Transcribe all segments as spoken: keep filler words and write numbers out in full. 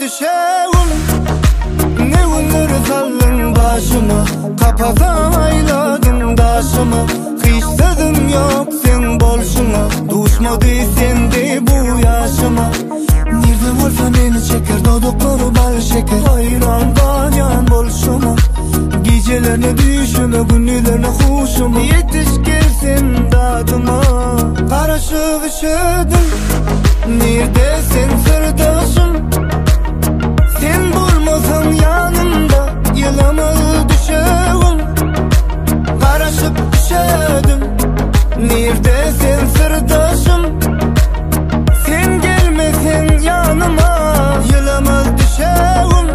düşeğim. Ne günler kaldın başıma, kapatam ayladım daşıma. Hiç tadım yok sen bolşuna, düşmadı sende bu yaşıma. Nerede olsa beni çeker, dodukları bal şeker. Hayran ganyan bolşuma, gecelerine düşüme, günlerine huşuma. Yetiş gelsin dadıma, karışıp üşüdüm. Neredesin sırdaşım? Sen bulmasan yanımda, yılamaz düşeğim. Karışıp üşüdüm. Neredesin sırdaşım? Sen gelmesen yanıma, yılamaz düşeğim.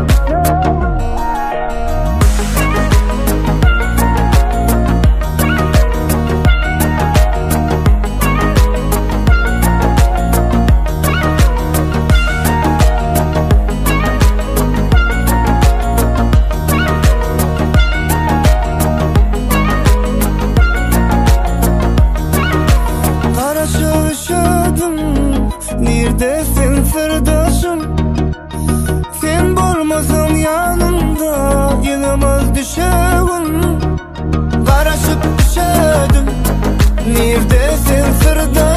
Neredesin sırdaşım? Sen bulmasan yanımda, yılamaz düşeğim. Karışıp düşedim. Neredesin sırdaşım?